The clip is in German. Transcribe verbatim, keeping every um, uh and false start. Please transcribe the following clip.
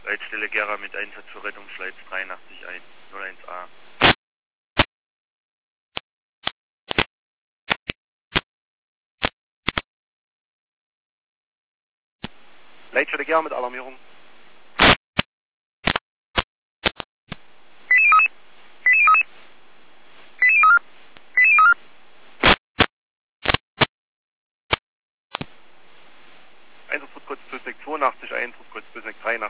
Leitstelle Gera mit Einsatz für Rettungsschleiz dreiundachtzig eins null eins A. Leitstelle Gera mit Alarmierung. Einsatzkurzkreuz zweiundachtzig eins, Kurzkreuz dreiundachtzig